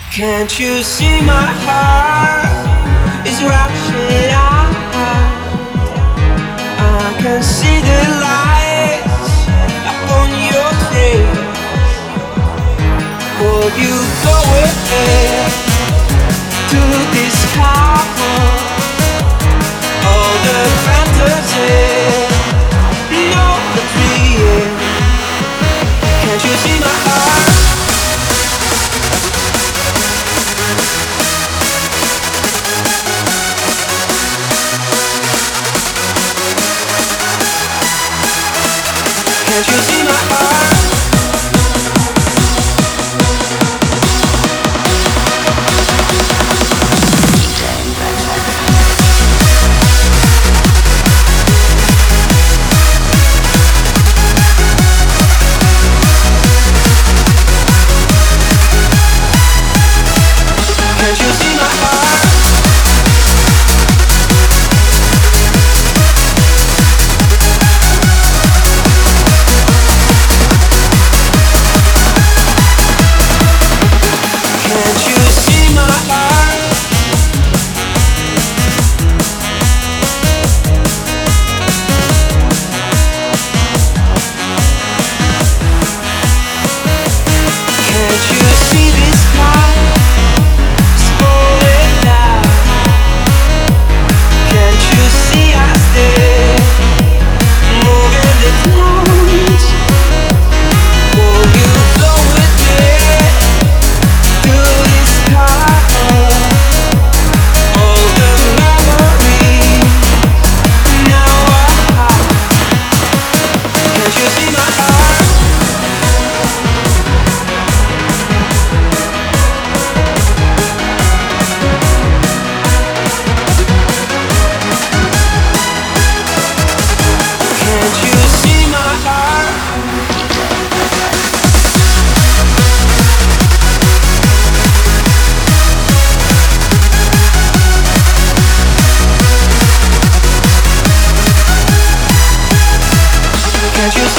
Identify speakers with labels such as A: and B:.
A: Can't you see my heart is rushing out? I can see the lights upon your face. Will you go ahead to discover all the fantasy? No, the dream. Can't you see my heart? Can't you see my heart? Can't you see my heart? Can't you see my heart? Can't you see this sky falling down? Can't you see us there, moving the clouds? Will you go with me to discover all the memories now I have? Can't you see my heart? Can't you see my heart? Can't you see